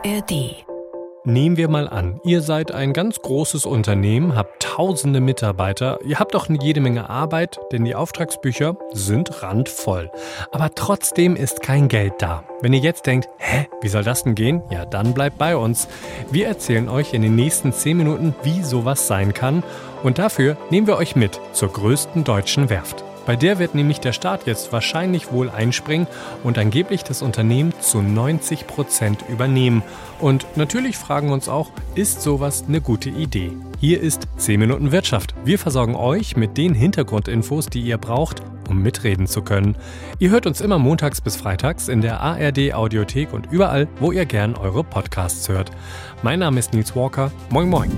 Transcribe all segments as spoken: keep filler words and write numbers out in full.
R D. Nehmen wir mal an, ihr seid ein ganz großes Unternehmen, habt tausende Mitarbeiter, ihr habt auch jede Menge Arbeit, denn die Auftragsbücher sind randvoll. Aber trotzdem ist kein Geld da. Wenn ihr jetzt denkt, hä, wie soll das denn gehen? Ja, dann bleibt bei uns. Wir erzählen euch in den nächsten zehn Minuten, wie sowas sein kann. Und dafür nehmen wir euch mit zur größten deutschen Werft. Bei der wird nämlich der Staat jetzt wahrscheinlich wohl einspringen und angeblich das Unternehmen zu neunzig Prozent übernehmen. Und natürlich fragen wir uns auch, ist sowas eine gute Idee? Hier ist zehn Minuten Wirtschaft. Wir versorgen euch mit den Hintergrundinfos, die ihr braucht, um mitreden zu können. Ihr hört uns immer montags bis freitags in der A R D Audiothek und überall, wo ihr gern eure Podcasts hört. Mein Name ist Nils Walker. Moin moin.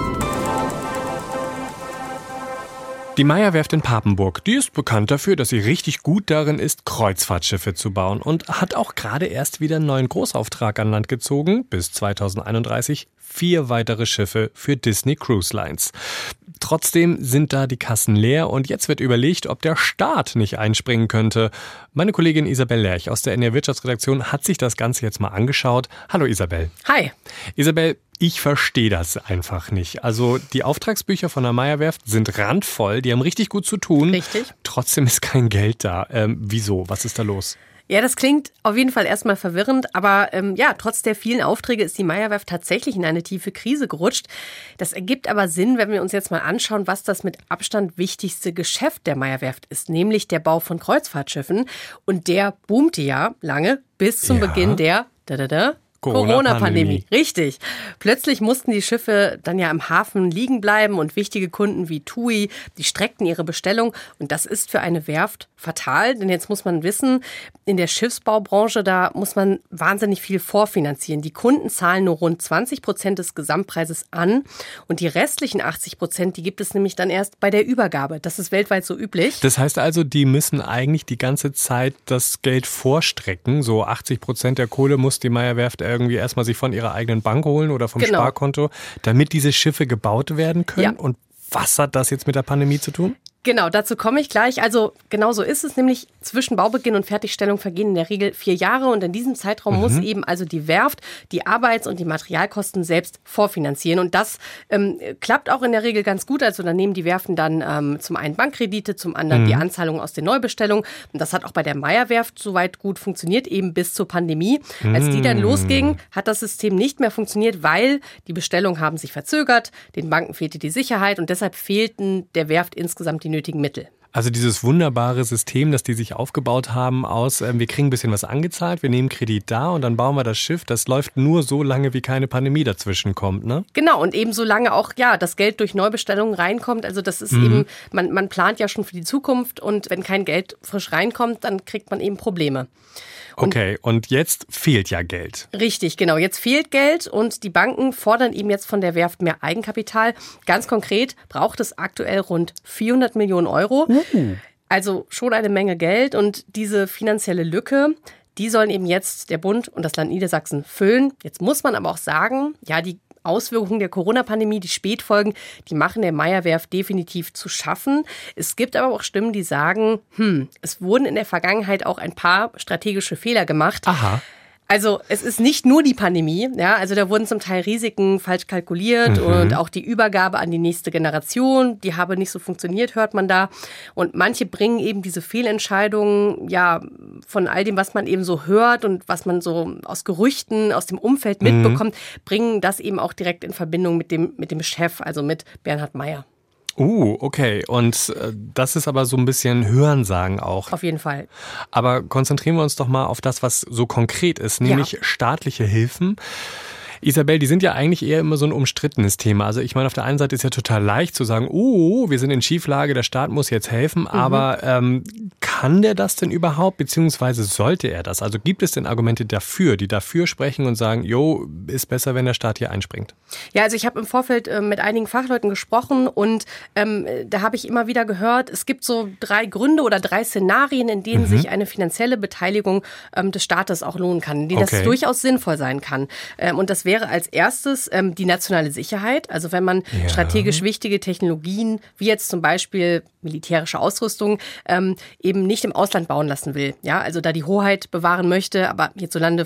Die Meyer-Werft in Papenburg, die ist bekannt dafür, dass sie richtig gut darin ist, Kreuzfahrtschiffe zu bauen und hat auch gerade erst wieder einen neuen Großauftrag an Land gezogen, bis zweitausendeinunddreißig vier weitere Schiffe für Disney Cruise Lines. Trotzdem sind da die Kassen leer und jetzt wird überlegt, ob der Staat nicht einspringen könnte. Meine Kollegin Isabel Lerch aus der N R Wirtschaftsredaktion hat sich das Ganze jetzt mal angeschaut. Hallo Isabel. Hi. Isabel, ich verstehe das einfach nicht. Also die Auftragsbücher von der Meyer-Werft sind randvoll, die haben richtig gut zu tun. Richtig. Trotzdem ist kein Geld da. Ähm, wieso? Was ist da los? Ja, das klingt auf jeden Fall erstmal verwirrend, aber ähm, ja, trotz der vielen Aufträge ist die Meyer-Werft tatsächlich in eine tiefe Krise gerutscht. Das ergibt aber Sinn, wenn wir uns jetzt mal anschauen, was das mit Abstand wichtigste Geschäft der Meyer-Werft ist, nämlich der Bau von Kreuzfahrtschiffen. Und der boomte ja lange bis zum Ja. Beginn der da, da, da, Corona-Pandemie. Corona-Pandemie. Richtig. Plötzlich mussten die Schiffe dann ja im Hafen liegen bleiben und wichtige Kunden wie TUI, die streckten ihre Bestellung. Und das ist für eine Werft fatal, denn jetzt muss man wissen, in der Schiffsbaubranche, da muss man wahnsinnig viel vorfinanzieren. Die Kunden zahlen nur rund zwanzig Prozent des Gesamtpreises an und die restlichen achtzig Prozent, die gibt es nämlich dann erst bei der Übergabe. Das ist weltweit so üblich. Das heißt also, die müssen eigentlich die ganze Zeit das Geld vorstrecken. So achtzig Prozent der Kohle muss die Meyer-Werft irgendwie erstmal sich von ihrer eigenen Bank holen oder vom Genau. Sparkonto, damit diese Schiffe gebaut werden können. Ja. Und was hat das jetzt mit der Pandemie zu tun? Genau, dazu komme ich gleich. Also genau so ist es nämlich. Zwischen Baubeginn und Fertigstellung vergehen in der Regel vier Jahre und in diesem Zeitraum mhm. muss eben also die Werft die Arbeits- und die Materialkosten selbst vorfinanzieren. Und das ähm, klappt auch in der Regel ganz gut. Also dann nehmen die Werften dann ähm, zum einen Bankkredite, zum anderen mhm. die Anzahlungen aus den Neubestellungen. Und das hat auch bei der Meyer-Werft soweit gut funktioniert, eben bis zur Pandemie. Mhm. Als die dann losging, hat das System nicht mehr funktioniert, weil die Bestellungen haben sich verzögert, den Banken fehlte die Sicherheit und deshalb fehlten der Werft insgesamt die nötigen Mittel. Also dieses wunderbare System, das die sich aufgebaut haben aus, äh, wir kriegen ein bisschen was angezahlt, wir nehmen Kredit da und dann bauen wir das Schiff. Das läuft nur so lange, wie keine Pandemie dazwischen kommt, ne? Genau, und eben so lange auch, ja, das Geld durch Neubestellungen reinkommt. Also das ist mhm. eben, man, man plant ja schon für die Zukunft und wenn kein Geld frisch reinkommt, dann kriegt man eben Probleme. Und okay, und jetzt fehlt ja Geld. Richtig, genau. Jetzt fehlt Geld und die Banken fordern eben jetzt von der Werft mehr Eigenkapital. Ganz konkret braucht es aktuell rund vierhundert Millionen Euro. Mhm. Also schon eine Menge Geld und diese finanzielle Lücke, die sollen eben jetzt der Bund und das Land Niedersachsen füllen. Jetzt muss man aber auch sagen, ja, die Auswirkungen der Corona-Pandemie, die Spätfolgen, die machen der Meyer-Werft definitiv zu schaffen. Es gibt aber auch Stimmen, die sagen, hm, es wurden in der Vergangenheit auch ein paar strategische Fehler gemacht. Aha. Also es ist nicht nur die Pandemie, ja, also da wurden zum Teil Risiken falsch kalkuliert mhm. und auch die Übergabe an die nächste Generation, die habe nicht so funktioniert, hört man da. Und manche bringen eben diese Fehlentscheidungen, ja, von all dem, was man eben so hört und was man so aus Gerüchten, aus dem Umfeld mitbekommt, mhm. bringen das eben auch direkt in Verbindung mit dem, mit dem Chef, also mit Bernhard Meyer. Uh, okay. Und äh, das ist aber so ein bisschen Hörensagen auch. Auf jeden Fall. Aber konzentrieren wir uns doch mal auf das, was so konkret ist, nämlich ja. staatliche Hilfen. Isabel, die sind ja eigentlich eher immer so ein umstrittenes Thema. Also ich meine, auf der einen Seite ist ja total leicht zu sagen, oh, wir sind in Schieflage, der Staat muss jetzt helfen. Mhm. Aber ähm, kann der das denn überhaupt, beziehungsweise sollte er das? Also gibt es denn Argumente dafür, die dafür sprechen und sagen, jo, ist besser, wenn der Staat hier einspringt? Ja, also ich habe im Vorfeld äh, mit einigen Fachleuten gesprochen und ähm, da habe ich immer wieder gehört, es gibt so drei Gründe oder drei Szenarien, in denen mhm. sich eine finanzielle Beteiligung ähm, des Staates auch lohnen kann, in denen okay. das durchaus sinnvoll sein kann. Ähm, und das wäre wäre als erstes ähm, die nationale Sicherheit. Also wenn man ja. strategisch wichtige Technologien, wie jetzt zum Beispiel militärische Ausrüstung, ähm, eben nicht im Ausland bauen lassen will. Ja, also da die Hoheit bewahren möchte, aber hierzulande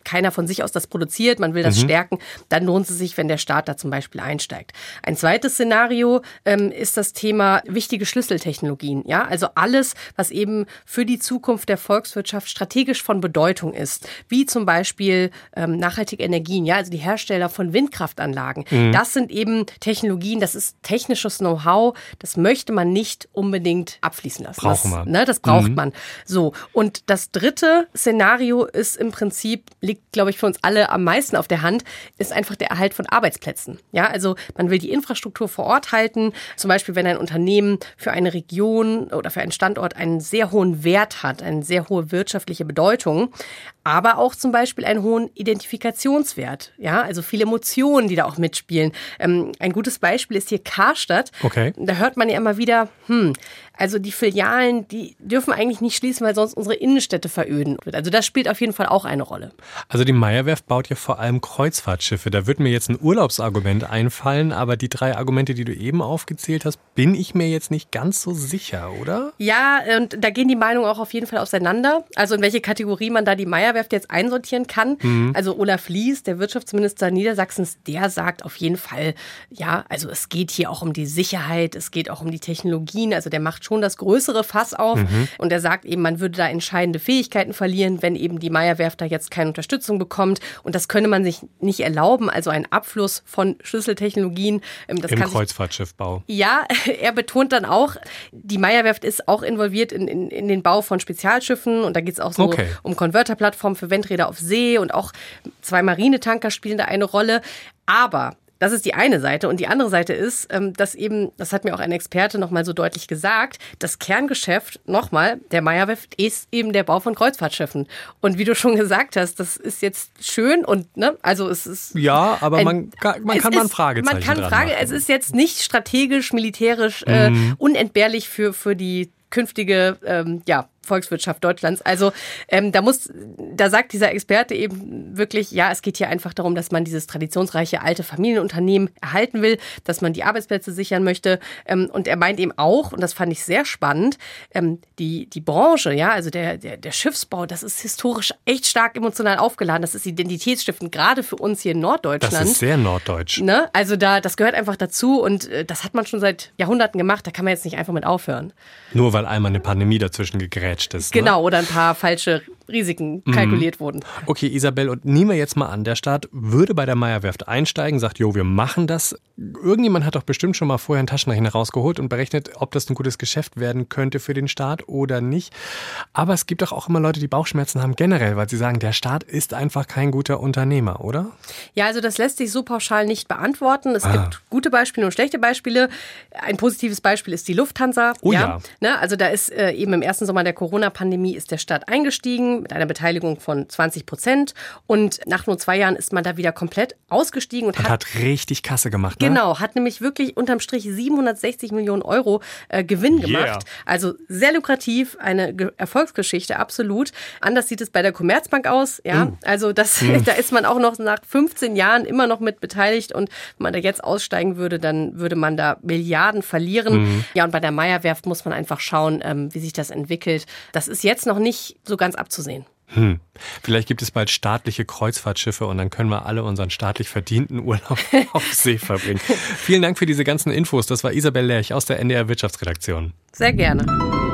keiner von sich aus das produziert, man will das mhm. stärken, dann lohnt es sich, wenn der Staat da zum Beispiel einsteigt. Ein zweites Szenario ähm, ist das Thema wichtige Schlüsseltechnologien. Ja? Also alles, was eben für die Zukunft der Volkswirtschaft strategisch von Bedeutung ist, wie zum Beispiel ähm, nachhaltige Energien, ja, also die Hersteller von Windkraftanlagen. Mhm. Das sind eben Technologien, das ist technisches Know-how, das möchte man nicht unbedingt abfließen lassen. Braucht das, man. Ne, das braucht mhm. man. So, und das dritte Szenario ist im Prinzip, liegt, glaube ich, für uns alle am meisten auf der Hand, ist einfach der Erhalt von Arbeitsplätzen. Ja, also man will die Infrastruktur vor Ort halten, zum Beispiel wenn ein Unternehmen für eine Region oder für einen Standort einen sehr hohen Wert hat, eine sehr hohe wirtschaftliche Bedeutung, aber auch zum Beispiel einen hohen Identifikationswert. Ja, also viele Emotionen, die da auch mitspielen. Ähm, ein gutes Beispiel ist hier Karstadt. Okay. Da hört man ja immer wieder, hm, also die Filialen, die dürfen eigentlich nicht schließen, weil sonst unsere Innenstädte veröden. Also das spielt auf jeden Fall auch eine Rolle. Also die Meyer-Werft baut ja vor allem Kreuzfahrtschiffe. Da wird mir jetzt ein Urlaubsargument einfallen, aber die drei Argumente, die du eben aufgezählt hast, bin ich mir jetzt nicht ganz so sicher, oder? Ja, und da gehen die Meinungen auch auf jeden Fall auseinander. Also in welche Kategorie man da die Meyer-Werft jetzt einsortieren kann. Mhm. Also Olaf Lies, der Wirtschaftsminister Niedersachsens, der sagt auf jeden Fall, ja, also es geht hier auch um die Sicherheit, es geht auch um die Technologien, also der macht schon das größere Fass auf mhm. und er sagt eben, man würde da entscheidende Fähigkeiten verlieren, wenn eben die Meyer-Werft da jetzt keine Unterstützung bekommt und das könne man sich nicht erlauben, also ein Abfluss von Schlüsseltechnologien. Das Im kann Kreuzfahrtschiffbau. Sich, ja, er betont dann auch, die Meyer-Werft ist auch involviert in, in, in den Bau von Spezialschiffen und da geht es auch so okay. um Konverterplattformen für Windräder auf See und auch zwei Marinetanker spielen da eine Rolle, aber das ist die eine Seite. Und die andere Seite ist, dass eben, das hat mir auch ein Experte nochmal so deutlich gesagt, das Kerngeschäft, nochmal, der Meyer-Werft ist eben der Bau von Kreuzfahrtschiffen. Und wie du schon gesagt hast, das ist jetzt schön und, ne, also es ist... Ja, aber ein, man, kann, man kann ist, mal ein Fragezeichen Man kann dran Frage, machen. Es ist jetzt nicht strategisch, militärisch äh, mhm. unentbehrlich für, für die künftige, ähm, ja, Volkswirtschaft Deutschlands. Also ähm, da muss, da sagt dieser Experte eben wirklich, ja, es geht hier einfach darum, dass man dieses traditionsreiche alte Familienunternehmen erhalten will, dass man die Arbeitsplätze sichern möchte. Ähm, und er meint eben auch, und das fand ich sehr spannend, ähm, die die Branche, ja, also der, der der Schiffsbau, das ist historisch echt stark emotional aufgeladen. Das ist identitätsstiftend, gerade für uns hier in Norddeutschland. Das ist sehr norddeutsch. Ne? Also da, das gehört einfach dazu und äh, das hat man schon seit Jahrhunderten gemacht. Da kann man jetzt nicht einfach mit aufhören. Nur weil einmal eine Pandemie dazwischen gegrätscht ist. Genau, ne? oder ein paar falsche Risiken kalkuliert mhm. wurden. Okay, Isabel, und nehmen wir jetzt mal an, der Staat würde bei der Meyer-Werft einsteigen, sagt, jo, wir machen das. Irgendjemand hat doch bestimmt schon mal vorher einen Taschenrechner rausgeholt und berechnet, ob das ein gutes Geschäft werden könnte für den Staat oder nicht. Aber es gibt doch auch immer Leute, die Bauchschmerzen haben generell, weil sie sagen, der Staat ist einfach kein guter Unternehmer, oder? Ja, also das lässt sich so pauschal nicht beantworten. Es ah. gibt gute Beispiele und schlechte Beispiele. Ein positives Beispiel ist die Lufthansa. Oh ja. ja. Ne, also da ist äh, eben im ersten Sommer der Corona-Pandemie ist der Staat eingestiegen mit einer Beteiligung von zwanzig Prozent und nach nur zwei Jahren ist man da wieder komplett ausgestiegen. Und, und hat, hat richtig Kasse gemacht, ne? Genau, hat nämlich wirklich unterm Strich siebenhundertsechzig Millionen Euro äh, Gewinn gemacht. Yeah. Also sehr lukrativ, eine Ge- Erfolgsgeschichte, absolut. Anders sieht es bei der Commerzbank aus. Ja, mm. Also das, mm. da ist man auch noch nach fünfzehn Jahren immer noch mit beteiligt und wenn man da jetzt aussteigen würde, dann würde man da Milliarden verlieren. Mm. Ja, und bei der Meyer-Werft muss man einfach schauen, ähm, wie sich das entwickelt. Das ist jetzt noch nicht so ganz abzusehen. Hm. Vielleicht gibt es bald staatliche Kreuzfahrtschiffe und dann können wir alle unseren staatlich verdienten Urlaub auf See verbringen. Vielen Dank für diese ganzen Infos. Das war Isabel Lerch aus der N D R Wirtschaftsredaktion. Sehr gerne.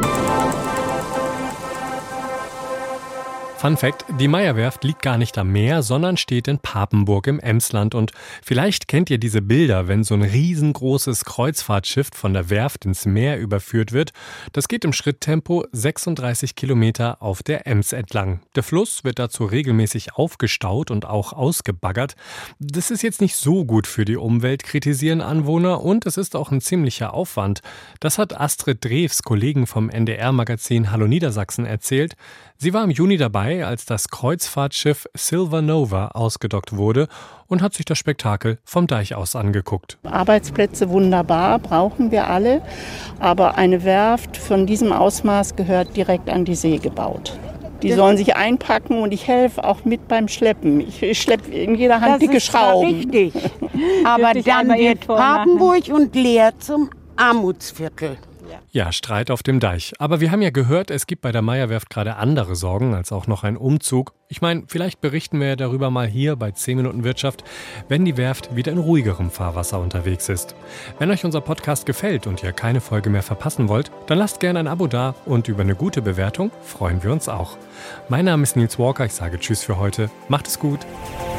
Fun Fact, die Meyer-Werft liegt gar nicht am Meer, sondern steht in Papenburg im Emsland. Und vielleicht kennt ihr diese Bilder, wenn so ein riesengroßes Kreuzfahrtschiff von der Werft ins Meer überführt wird. Das geht im Schritttempo sechsunddreißig Kilometer auf der Ems entlang. Der Fluss wird dazu regelmäßig aufgestaut und auch ausgebaggert. Das ist jetzt nicht so gut für die Umwelt, kritisieren Anwohner, und es ist auch ein ziemlicher Aufwand. Das hat Astrid Drews, Kollegen vom N D R-Magazin Hallo Niedersachsen, erzählt. Sie war im Juni dabei, als das Kreuzfahrtschiff Silver Nova ausgedockt wurde und hat sich das Spektakel vom Deich aus angeguckt. Arbeitsplätze wunderbar, brauchen wir alle, aber eine Werft von diesem Ausmaß gehört direkt an die See gebaut. Die sollen sich einpacken und ich helfe auch mit beim Schleppen. Ich, ich schleppe in jeder Hand das dicke ist Schrauben. Richtig. Aber dann wird Papenburg und Leer zum Armutsviertel. Ja, Streit auf dem Deich. Aber wir haben ja gehört, es gibt bei der Meyer-Werft gerade andere Sorgen als auch noch ein Umzug. Ich meine, vielleicht berichten wir ja darüber mal hier bei zehn Minuten Wirtschaft, wenn die Werft wieder in ruhigerem Fahrwasser unterwegs ist. Wenn euch unser Podcast gefällt und ihr keine Folge mehr verpassen wollt, dann lasst gerne ein Abo da und über eine gute Bewertung freuen wir uns auch. Mein Name ist Nils Walker, ich sage Tschüss für heute. Macht es gut.